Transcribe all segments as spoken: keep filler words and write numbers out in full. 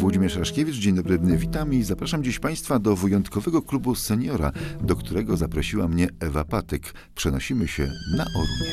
Włodzimierz Raszkiewicz, dzień dobry, witam i zapraszam dziś Państwa do wyjątkowego klubu seniora, do którego zaprosiła mnie Ewa Patyk. Przenosimy się na Orunie.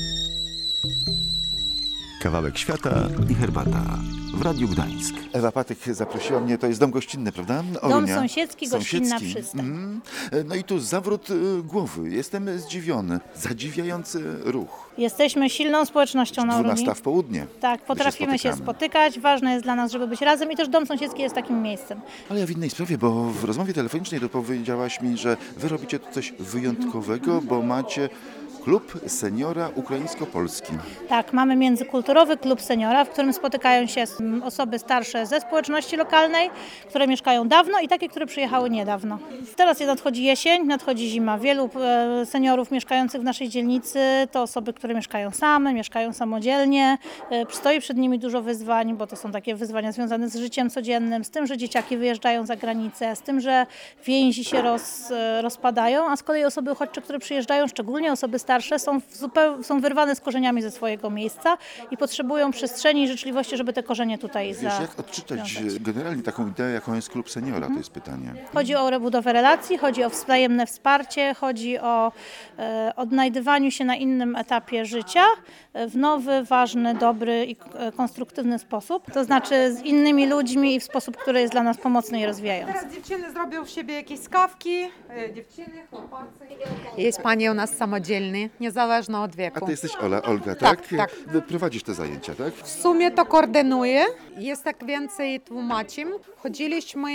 Kawałek świata i herbata w Radiu Gdańsk. Ewa Patyk zaprosiła mnie, to jest dom gościnny, prawda? Orunia. Dom sąsiedzki, gościnna przystań. Mm. No i tu zawrót y, głowy. Jestem zdziwiony. Zadziwiający ruch. Jesteśmy silną społecznością na Orunii. dwunasta w południe. Tak, potrafimy się, się spotykać. Ważne jest dla nas, żeby być razem i też dom sąsiedzki jest takim miejscem. Ale ja w innej sprawie, bo w rozmowie telefonicznej powiedziałaś mi, że wy robicie tu coś wyjątkowego, bo macie klub seniora ukraińsko-polski. Tak, mamy międzykulturowy klub seniora, w którym spotykają się osoby starsze ze społeczności lokalnej, które mieszkają dawno i takie, które przyjechały niedawno. Teraz nadchodzi jesień, nadchodzi zima. Wielu seniorów mieszkających w naszej dzielnicy to osoby, które mieszkają same, mieszkają samodzielnie. Stoi przed nimi dużo wyzwań, bo to są takie wyzwania związane z życiem codziennym, z tym, że dzieciaki wyjeżdżają za granicę, z tym, że więzi się roz, rozpadają, a z kolei osoby uchodźcze, które przyjeżdżają, szczególnie osoby starsze, starsze są, zupeł, są wyrwane z korzeniami ze swojego miejsca i potrzebują przestrzeni i życzliwości, żeby te korzenie tutaj Wiesz, zawiązać. jak odczytać generalnie taką ideę, jaką jest klub seniora? Mhm. To jest pytanie. Chodzi o rebudowę relacji, chodzi o wzajemne wsparcie, chodzi o e, odnajdywaniu się na innym etapie życia w nowy, ważny, dobry i konstruktywny sposób. To znaczy z innymi ludźmi i w sposób, który jest dla nas pomocny i rozwijający. Teraz dziewczyny zrobią w siebie jakieś skawki, dziewczyny, chłopacy. Jest pani u nas samodzielny, niezależna od wieku. A ty jesteś Ola, Olga, tak? Tak, tak. Prowadzisz te zajęcia, tak? W sumie to koordynuję. Jest tak więcej tłumaczeń. Chodziliśmy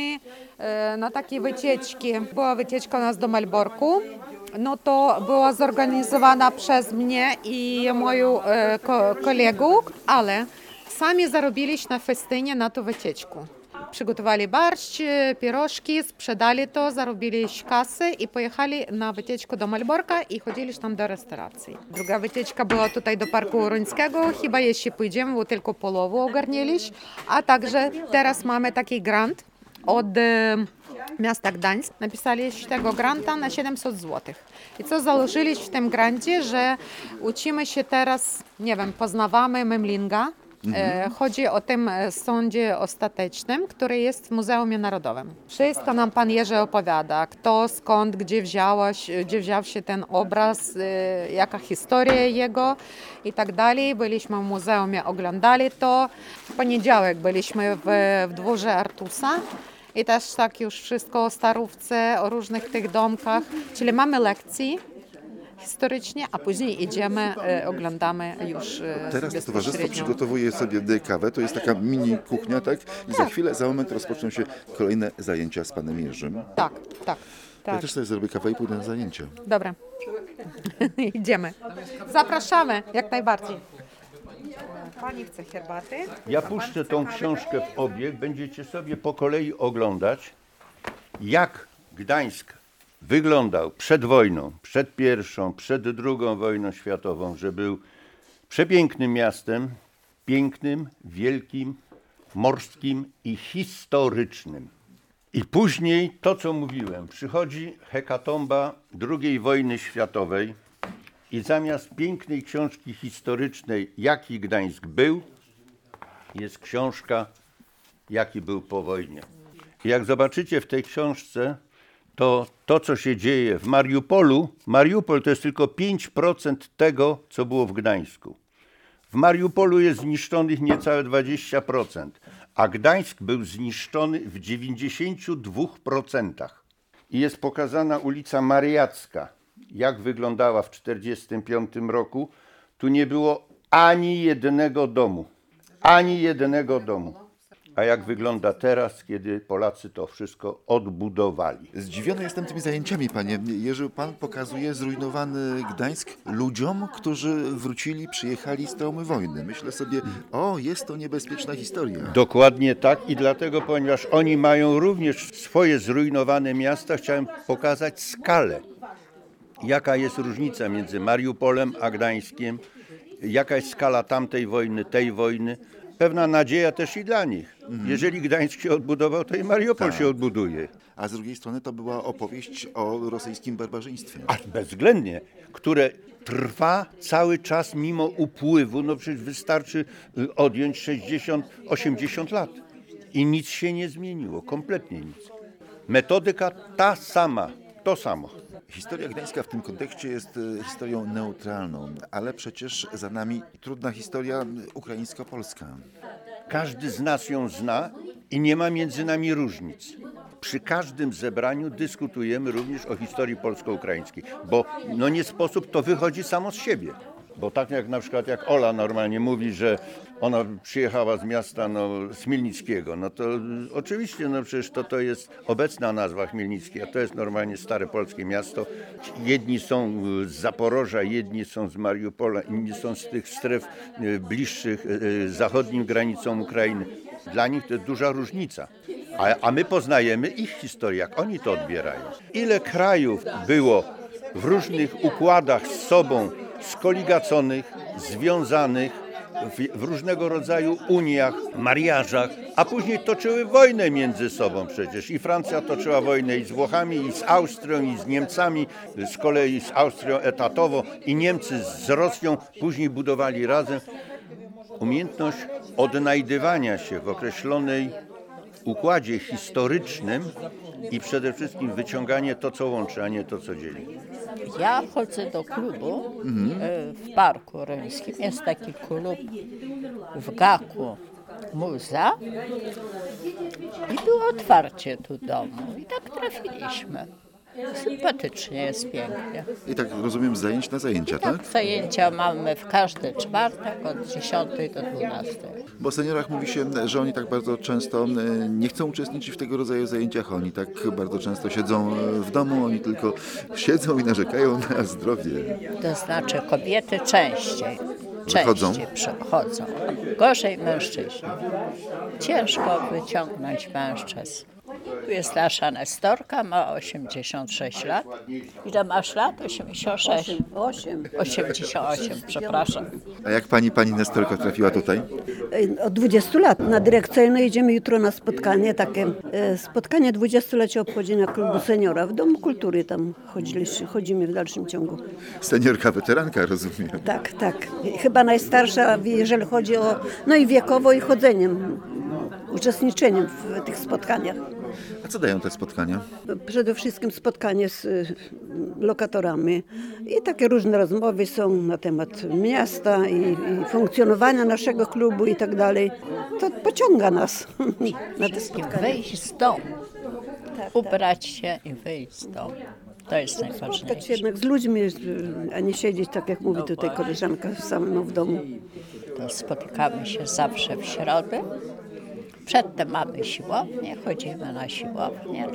e, na takie wycieczki. Była wycieczka u nas do Malborku. No to była zorganizowana przez mnie i moją e, ko- kolegę, ale sami zarobiliśmy na festynie na tą wycieczkę. Przygotowali barszcz, pierożki, sprzedali to, zarobili kasę i pojechali na wycieczkę do Malborka i chodzili tam do restauracji. Druga wycieczka była tutaj do Parku Oruńskiego, chyba jeśli pójdziemy, bo tylko połowę ogarnęliśmy, a także teraz mamy taki grant od e, miasta Gdańsk. Napisaliśmy tego granta na siedemset złotych. I co założyliśmy w tym grancie, że uczymy się teraz, nie wiem, poznawamy Memlinga. Mhm. Chodzi o tym sądzie ostatecznym, który jest w Muzeum Narodowym. Wszystko nam pan Jerzy opowiada, kto, skąd, gdzie, wziąłeś, gdzie wziął się ten obraz, jaka historia jego i tak dalej. Byliśmy w muzeum, oglądali to. W poniedziałek byliśmy w, w dworze Artusa. I też tak już wszystko o starówce, o różnych tych domkach. Czyli mamy lekcje historycznie, a później idziemy, e, oglądamy już e, Teraz to towarzystwo przygotowuje sobie kawę, to jest taka mini kuchnia, tak? I za chwilę, za moment rozpoczną się kolejne zajęcia z panem Jerzym. Tak, tak. Ja tak. też sobie zrobię kawę i pójdę na zajęcia. Dobra, idziemy. Zapraszamy, jak najbardziej. Pani chce herbaty? Ja puszczę tą książkę w obieg, będziecie sobie po kolei oglądać, jak Gdańsk wyglądał przed wojną, przed pierwszą, przed drugą wojną światową, że był przepięknym miastem, pięknym, wielkim, morskim i historycznym. I później to, co mówiłem, przychodzi hekatomba drugiej wojny światowej i zamiast pięknej książki historycznej, jaki Gdańsk był, jest książka, jaki był po wojnie. I jak zobaczycie w tej książce, to to, co się dzieje w Mariupolu, Mariupol to jest tylko pięć procent tego, co było w Gdańsku. W Mariupolu jest zniszczonych niecałe dwadzieścia procent, a Gdańsk był zniszczony w dziewięćdziesięciu dwóch procentach. I jest pokazana ulica Mariacka, jak wyglądała w tysiąc dziewięćset czterdziestym piątym roku. Tu nie było ani jednego domu, ani jednego domu. A jak wygląda teraz, kiedy Polacy to wszystko odbudowali? Zdziwiony jestem tymi zajęciami, panie Jerzy. Pan pokazuje zrujnowany Gdańsk ludziom, którzy wrócili, przyjechali z traumy wojny. Myślę sobie, o, jest to niebezpieczna historia. Dokładnie tak i dlatego, ponieważ oni mają również swoje zrujnowane miasta, chciałem pokazać skalę. Jaka jest różnica między Mariupolem a Gdańskiem, jaka jest skala tamtej wojny, tej wojny. Pewna nadzieja też i dla nich. Mhm. Jeżeli Gdańsk się odbudował, to i Mariupol tak się odbuduje. A z drugiej strony to była opowieść o rosyjskim barbarzyństwie. A bezwzględnie, które trwa cały czas mimo upływu, no przecież wystarczy odjąć sześćdziesiąt osiemdziesiąt lat. I nic się nie zmieniło, kompletnie nic. Metodyka ta sama, to samo. Historia Gdańska w tym kontekście jest e, historią neutralną, ale przecież za nami trudna historia e, ukraińsko-polska. Każdy z nas ją zna i nie ma między nami różnic. Przy każdym zebraniu dyskutujemy również o historii polsko-ukraińskiej, bo no nie sposób, to wychodzi samo z siebie. Bo tak jak na przykład jak Ola normalnie mówi, że ona przyjechała z miasta no, Chmielnickiego, no to oczywiście no przecież to, to jest obecna nazwa Chmielnicki, a to jest normalnie stare polskie miasto. Jedni są z Zaporoża, jedni są z Mariupola, inni są z tych stref e, bliższych e, zachodnim granicom Ukrainy. Dla nich to jest duża różnica. A, a my poznajemy ich historię, jak oni to odbierają. Ile krajów było w różnych układach z sobą skoligaconych, związanych w, w różnego rodzaju uniach, mariażach, a później toczyły wojnę między sobą przecież. I Francja toczyła wojnę i z Włochami, i z Austrią, i z Niemcami, z kolei z Austrią etatowo, i Niemcy z Rosją później budowali razem. Umiejętność odnajdywania się w określonej układzie historycznym i przede wszystkim wyciąganie to, co łączy, a nie to, co dzieli. Ja chodzę do klubu e, w Parku Rimskim. Jest taki klub w Gaku Muza i było otwarcie tu domu i tak trafiliśmy. Sympatycznie jest, pięknie. I tak rozumiem, z zajęć na zajęcia, tak? Tak, zajęcia mamy w każdy czwartek od dziesiątej do dwunastej. Bo o seniorach mówi się, że oni tak bardzo często e, nie chcą uczestniczyć w tego rodzaju zajęciach. Oni tak bardzo często siedzą e, w domu, oni tylko siedzą i narzekają na zdrowie. To znaczy kobiety częściej. Wychodzą? Częściej przychodzą. Gorzej mężczyźni. Ciężko wyciągnąć mężczyzn. Tu jest nasza Nestorka, ma osiemdziesiąt sześć lat. Ile masz lat? osiemdziesiąt sześć? osiemdziesiąt osiem, przepraszam. A jak pani, pani Nestorka trafiła tutaj? Od dwudziestu lat na dyrekcyjne idziemy jutro na spotkanie takie. e, Spotkanie dwudziestolecia obchodzenia klubu seniora. W Domu Kultury tam chodziliśmy, chodzimy w dalszym ciągu. Seniorka weteranka, rozumiem. Tak, tak. Chyba najstarsza, jeżeli chodzi o, no i wiekowo i chodzeniem, uczestniczeniem w tych spotkaniach. A co dają te spotkania? Przede wszystkim spotkanie z y, lokatorami i takie różne rozmowy są na temat miasta i, i funkcjonowania naszego klubu i tak dalej. To pociąga nas na te I spotkania. wyjść z domu. Ubrać się i wyjść z domu. To jest Spotkać się najważniejsze. jednak z ludźmi, y, a nie siedzieć, tak jak mówi tutaj koleżanka, samemu w domu. To spotykamy się zawsze w środę. Przedtem mamy siłownię, chodzimy na siłownię.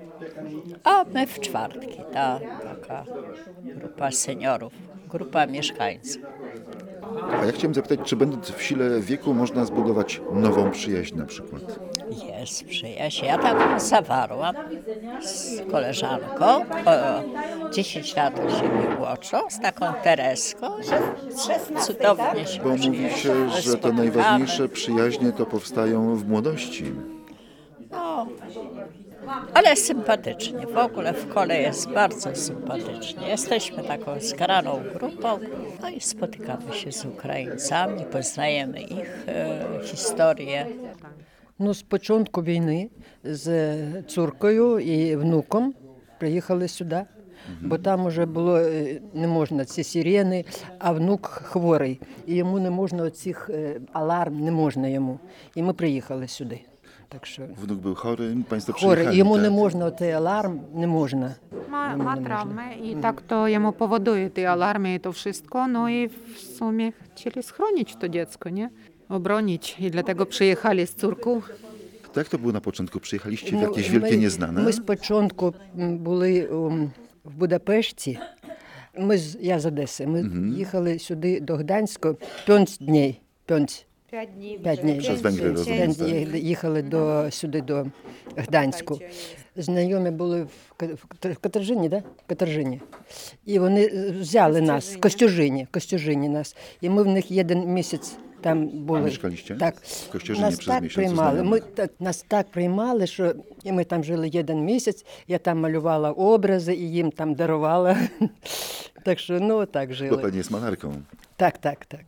A my w czwartki, ta taka grupa seniorów, grupa mieszkańców. A ja chciałem zapytać, czy będąc w sile wieku można zbudować nową przyjaźń na przykład? Jest przyjaźń. Ja taką zawarłam z koleżanką, o dziesięć lat od siebie młodszą, z taką Tereską. Cudownie się Bo mówi się, że te spotykamy. najważniejsze przyjaźnie to powstają w młodości. No, ale sympatycznie. W ogóle w kole jest bardzo sympatycznie. Jesteśmy taką zgraną grupą, no i spotykamy się z Ukraińcami, poznajemy ich e, historię. Ну, з початку війни з цуркою і внуком приїхали сюди, бо там вже було е, не можна ці сирени, а внук хворий. І йому не можна оцих е, аларм, не можна йому. І ми приїхали сюди. Так що Wnuk był chory, państwo хворий, przyjechali. йому tak? не можна оцей аларм, не можна. Ma, ma traumę i tak to jemu powoduje te alarmy i to wszystko, no i w sumie chcieli schronić to dziecko, nie? Obronić i dlatego przyjechali z córką. Tak to było na początku? Przyjechaliście w Ну, jakieś wielkie ми- nieznane? Ми спочатку м, були м, в Будапешті. Ми з, я з Одеси. Ми їхали сюди до Гданська п'ять днів. П'ять. Pięć dni. П'ять днів. Przez Węgry, rozumiem. П'ять Tak? днів їхали до, сюди до Гданську. Знайомі були в, Ка- в Кат- в Катержині, да? В Катержині. І вони взяли нас, в Костюжині, Костюжині нас. І ми в них один місяць там були. mieszkaliście? Так. W Kościerzynie Нас przez так miesiąc приймали. znajomych. Ми так, нас так приймали, що і ми там жили один місяць, я там малювала образи і їм там дарувала. Так що, ну, так Bo жили. pani jest malarką. Так, так, так.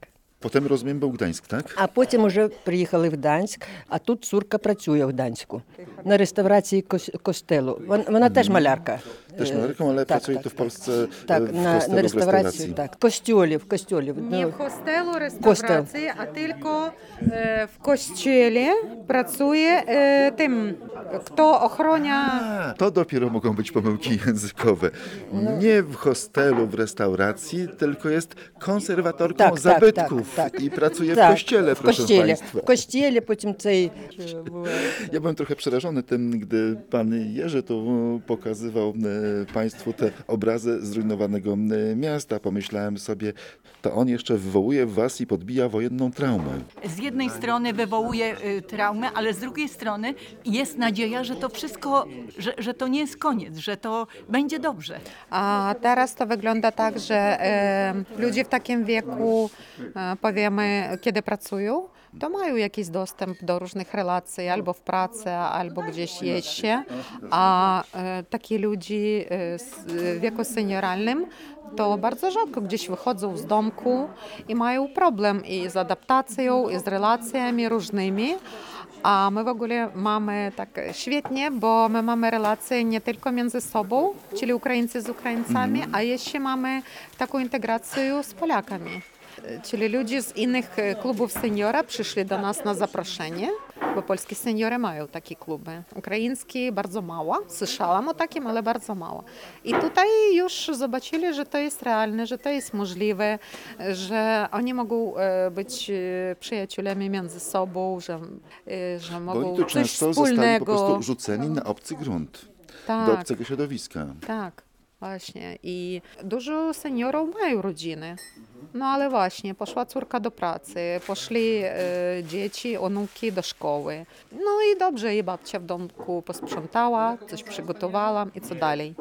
Potem rozumiem był Gdańsk, tak? А потім вже приїхали в Гданськ, а тут цурка працює в Гданську на реставрації кос- костелу. Вон- Вона теж малярка. Też Е, malarką, ale tak, pracuje tak, tu w Polsce Так, e, w на, hostelu на w реставрацію, restauracji. так. Костюлів, костюлів. Nie Ну, w hostelu restauracji, a tylko e, w kościele pracuje e, tym, kto ochrania. A, to dopiero mogą być pomyłki językowe. Nie w hostelu, w restauracji, tylko jest konserwatorką Так, так, zabytków так, так. i pracuje w Так, kościele, в proszę костілі. Państwa. В костілі, потім цей е, буває. Ja byłem trochę przerażony tym, gdy pan Jerzy tu pokazywał e, Państwu te obrazy zrujnowanego e, miasta. Pomyślałem sobie, to on jeszcze wywołuje w Was i podbija wojenną traumę. Z jednej strony wywołuje y, traumę, ale z drugiej strony jest nadzieja, że to wszystko, że, że to nie jest koniec, że to będzie dobrze. A teraz to wygląda tak, że e, ludzie w takim wieku, e, powiemy, kiedy pracują, to mają jakiś dostęp do różnych relacji, albo w pracy, albo gdzieś jeździe, a e, takie ludzi e, s- w wieku senioralnym to bardzo rzadko gdzieś wychodzą z domku i mają problem i z adaptacją, i z relacjami różnymi. A my w ogóle mamy tak świetnie, bo my mamy relacje nie tylko między sobą, czyli Ukraińcy z Ukraińcami, a jeszcze mamy taką integrację z Polakami. Czyli ludzie z innych e, klubów seniora przyszli do nas na zaproszenie, bo polskie seniory mają takie kluby. Ukraińskie bardzo mało, słyszałam o takim, ale bardzo mało. I tutaj już zobaczyli, że to jest realne, że to jest możliwe, że oni mogą e, być e, przyjaciółmi między sobą, że, e, że Bo mogą oni tu coś często zostali po wspólnego. prostu rzuceni na obcy grunt, Tak. do obcego środowiska. Tak, właśnie. I dużo seniorów mają rodziny. No ale właśnie, poszła córka do pracy, poszli e, dzieci, onuki do szkoły. No i dobrze, i babcia w domku posprzątała, coś przygotowała i co dalej.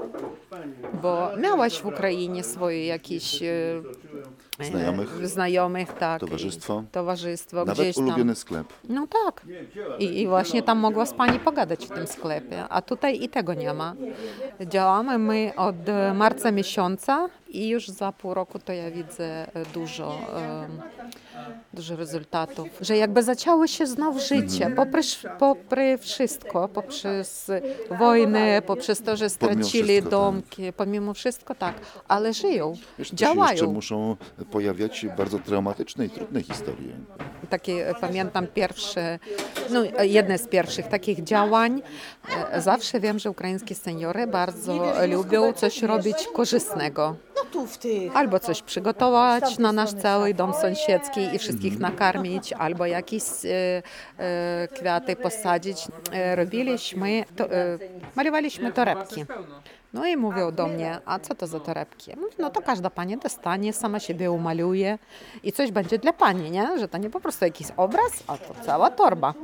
Bo miałaś w Ukrainie swoje jakieś e, e, Znajomych? znajomych, tak. Towarzystwo? I, towarzystwo Nawet gdzieś tam. ulubiony sklep. No tak. I, I właśnie tam mogła z pani pogadać w tym sklepie, a tutaj i tego nie ma. Działamy my od e, marca miesiąca i już za pół roku to ja widzę e, dużo, e, dużo rezultatów. Że jakby zaczęło się znowu życie, popry, popry wszystko, poprzez wojnę, poprzez to, że stracili wszystko, tak. domki, pomimo wszystko tak, ale żyją, Wiesz, tu się jeszcze działają. muszą pojawiać bardzo traumatyczne i trudne historie. Takie e, pamiętam pierwsze, no e, jedne z pierwszych takich działań. E, Zawsze wiem, że ukraińskie seniory bardzo lubią coś robić korzystnego. Albo coś przygotować na nasz cały dom sąsiedzki i wszystkich nakarmić, albo jakieś e, e, kwiaty posadzić. E, robiliśmy, to, e, malowaliśmy torebki. No i mówią do mnie, a co to za torebki? Ja mówię, no to każda pani dostanie, sama siebie umaluje i coś będzie dla pani, nie? Że to nie po prostu jakiś obraz, a to cała torba.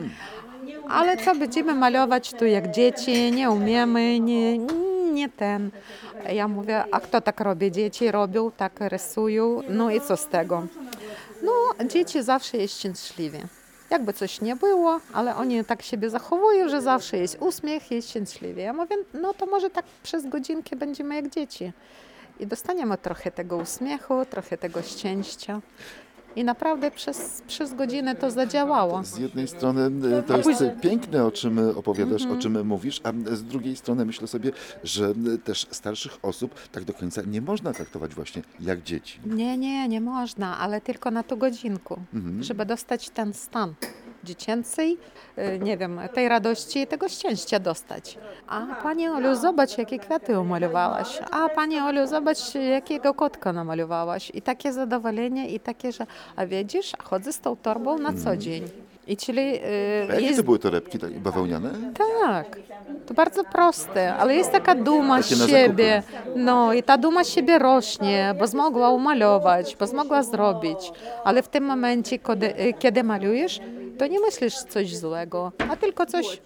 Ale co będziemy malować tu jak dzieci, nie umiemy, nie, nie ten. Ja mówię, a kto tak robi? Dzieci robią, tak rysują, no i co z tego? No, dzieci zawsze jest szczęśliwie. Jakby coś nie było, ale oni tak siebie zachowują, że zawsze jest uśmiech, jest szczęśliwie. Ja mówię, no to może tak przez godzinkę będziemy jak dzieci. I dostaniemy trochę tego uśmiechu, trochę tego szczęścia. I naprawdę przez, przez godzinę to zadziałało. Z jednej strony e, to jest piękne, o czym opowiadasz, o czym mówisz, a z drugiej strony myślę sobie, że e, też starszych osób tak do końca nie można traktować właśnie jak dzieci. Nie, nie, nie można, ale tylko na tą godzinkę, żeby dostać ten stan dziecięcej, y, nie wiem, tej radości i tego szczęścia dostać. A Pani Olu, zobacz, jakie kwiaty umalowałaś. A Pani Olu, zobacz, jakiego kotka namalowałaś. I takie zadowolenie, i takie, że a wiedzisz, chodzę z tą torbą na co dzień. I czyli y, A jakie jest... to były torebki, tak, bawełniane? Tak, to bardzo proste, ale jest taka duma Takie z na siebie. No i ta duma z siebie rośnie, bo zmogła umalować, bo zmogła zrobić. Ale w tym momencie, kiedy, kiedy malujesz, to nie myślisz coś złego, a tylko coś,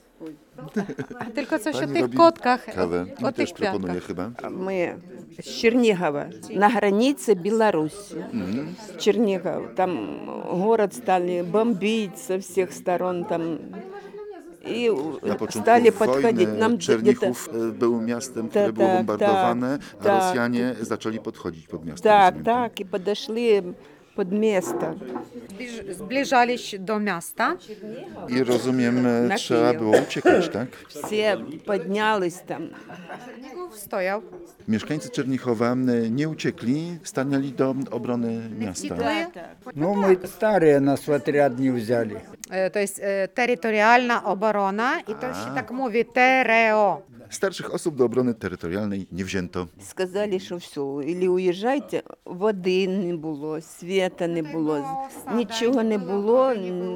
a tylko coś o Pani tych robi kotkach, kawę. o I też tych proponuje kwiatkach. chyba. Мы с Чернигова, на границе Беларуси. Чернигов, там город стали бомбить со всех сторон, там и Na początku стали подходить wojny нам где-то. Czernichów e, był miastem, które Tak, było tak, bombardowane, tak, a tak. Rosjanie zaczęli podchodzić pod miasto. Так, rozumiem, так, и подошли pod miasto. Zbliż- Zbliżali się do miasta. I rozumiem, e, Na trzeba Kijów. było uciekać, tak? Все поднялись там. Стояв. Mieszkańcy Czernichowa e, nie uciekli, stanęli do obrony miasta. Ну, мы старые, нас в отряд не взяли. Е, Тобто е, територіальна оборона, і то ще так mówi ТРО. Starszych osób do obrony terytorialnej nie wzięto. Сказали, що все, или уїжджайте, води не було, світа не було, нічого не було.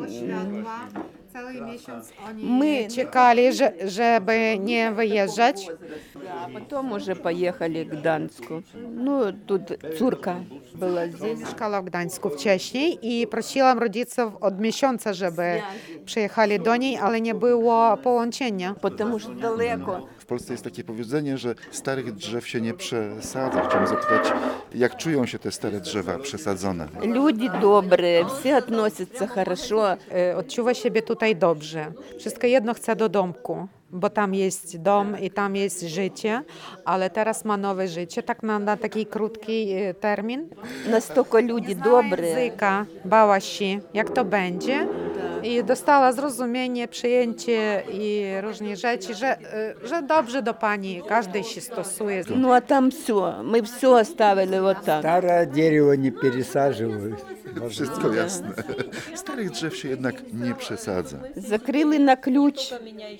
Cały miesiąc oni My czekali, że, żeby nie wyjeżdżać. А потом уже поехали к Гданьску. Ну, тут córka была здесь. Mieszkała w Gdańsku wcześniej i prosiłam rodziców od miesiąca, żeby przyjechali do niej, ale nie było połączenia. Потому что далеко. W Polsce jest takie powiedzenie, że starych drzew się nie przesadza. Chciałem zapytać, jak czują się te stare drzewa przesadzone? Люди добрые, все относятся хорошо. E, Odczuwa siebie tutaj dobrze. Wszystko jedno chce do domku, bo tam jest dom i tam jest życie, ale teraz ma nowe życie, tak na, na taki krótki e, termin. Настолько люди Znała добрые. języka, bała się, jak to będzie i dostała zrozumienie, przyjęcie i różne rzeczy, że, e, że dobrze do pani, każdy się stosuje. Ну, а там все, мы все оставили вот так. Старое дерево не пересаживают. Wszystko jasne. Starych drzew się jednak nie przesadza. Закрили на ключ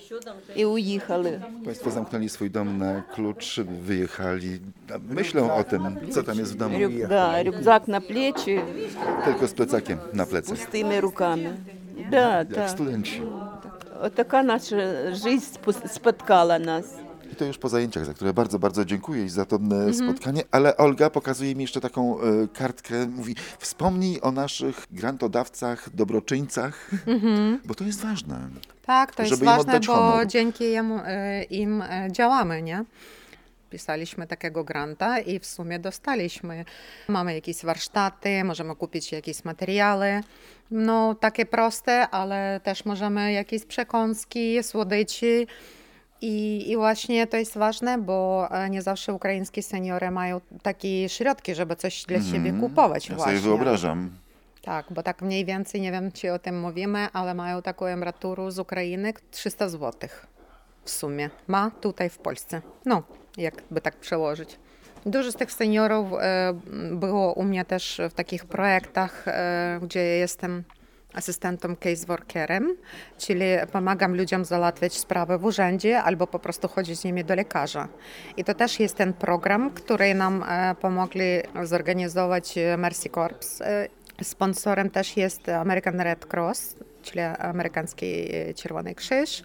и уехали. Państwo zamknęli swój dom na klucz, wyjechali. A myślą o tym, co tam jest w domu. Рюк- да, рюкзак на плечи, Tylko z plecakiem na plecach. пустыми руками. Да, Jak да. studenci. Вот такая наша жизнь спу- споткала нас. I to już po zajęciach, za które bardzo, bardzo dziękuję i za to e, spotkanie. Ale Olga pokazuje mi jeszcze taką e, kartkę. Mówi, wspomnij o naszych grantodawcach, dobroczyńcach, bo to jest ważne. Tak, to jest żeby im ważne, oddać bo honor. dzięki jemu, e, im e, działamy, nie? Pisaliśmy takiego granta i w sumie dostaliśmy. Mamy jakieś warsztaty, możemy kupić jakieś materiały. No takie proste, ale też możemy jakieś przekąski, słodyczy. I, I właśnie to jest ważne, bo e, nie zawsze ukraińskie seniory mają takie środki, żeby coś dla siebie kupować. Ja właśnie. sobie wyobrażam. Tak, bo tak mniej więcej, nie wiem czy o tym mówimy, ale mają taką emeryturę z Ukrainy trzysta złotych w sumie. Ma tutaj w Polsce. No, jakby tak przełożyć. Dużo z tych seniorów e, było u mnie też w takich projektach, e, gdzie jestem asystentem case workerem, czyli pomagam ludziom załatwiać sprawy w urzędzie albo po prostu chodzić z nimi do lekarza. I to też jest ten program, który nam e, pomogli zorganizować Mercy Corps. E, Sponsorem też jest American Red Cross, czyli amerykański Czerwony Krzyż.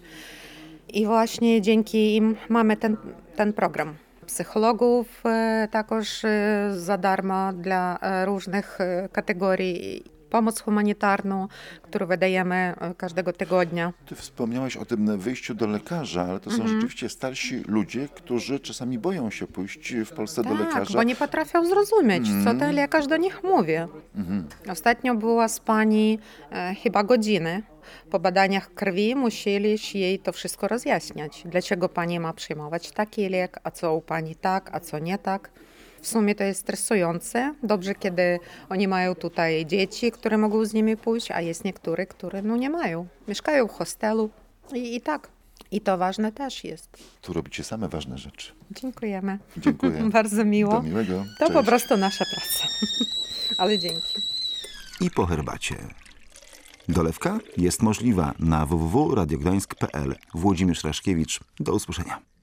I właśnie dzięki im mamy ten, ten program. Psychologów e, także e, za darmo dla e, różnych e, kategorii. Pomoc humanitarną, którą wydajemy e, każdego tygodnia. Ty wspomniałaś o tym wyjściu do lekarza, ale to są rzeczywiście starsi ludzie, którzy czasami boją się pójść w Polsce do Tak, lekarza. bo nie potrafią zrozumieć, co ten lekarz do nich mówi. Ostatnio była z pani e, chyba godziny. Po badaniach krwi musieli jej to wszystko rozjaśniać. Dlaczego pani ma przyjmować taki lek, a co u pani tak, a co nie tak. W sumie to jest stresujące. Dobrze, kiedy oni mają tutaj dzieci, które mogą z nimi pójść, a jest niektóre, które no nie mają. Mieszkają w hostelu i, i tak. I to ważne też jest. Tu robicie same ważne rzeczy. Dziękujemy. Dziękuję. Bardzo miło. Do miłego. To Cześć. po prostu nasza praca. Ale dzięki. I po herbacie. Dolewka jest możliwa na w w w kropka radio gdańsk kropka p l. Włodzimierz Raszkiewicz. Do usłyszenia.